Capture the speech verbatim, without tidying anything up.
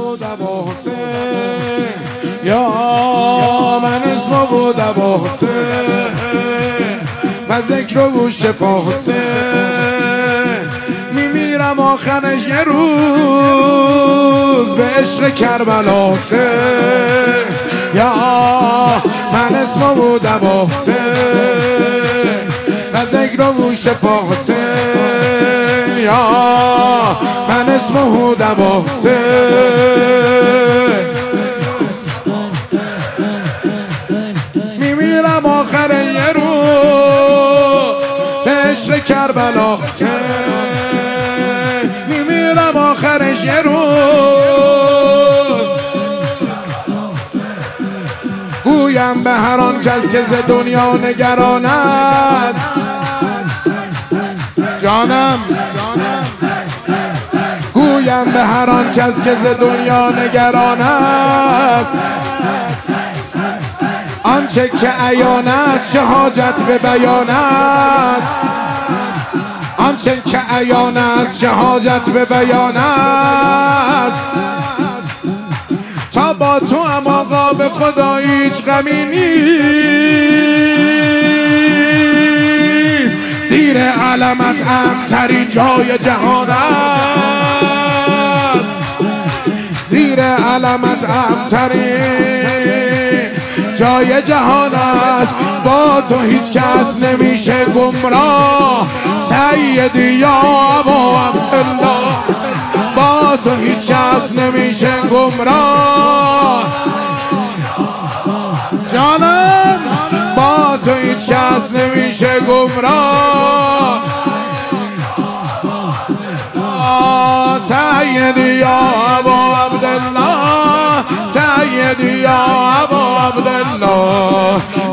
بود ابا حسین، یا من اسم بود ابا حسین، و ذکر و شفا حسین. میمیرم آخرش یه روز به عشق کربلا حسین، یا من اسم بود ابا حسین، و ذکر و شفا حسین، یا من اسم بود ابا حسین. میمیرم آخر یه روز به عشق کربلا حسین، میمیرم آخرش یه روز. گویم به هر آن کس که ز دنیا نگران است، جانم گویم به هر آن کس که ز دنیا نگران است، آنچه که عیان است چه حاجت به بیان است، آنچه که عیان است چه حاجت به بیان است. تا با تو هم آقا به خدا هیچ غمی نیست، زیر علمت امترین جای جهان است، زیر علمت امترین جای جهان است. با تو هیچ کس نمیشه گمراه سیدی یا ابا عبدالله، با تو هیچ کس نمیشه گمراه جانم، با تو هیچ کس نمیشه گمراه. سیدی یا ابا عبدالله، سیدی یا ابا عبدالله،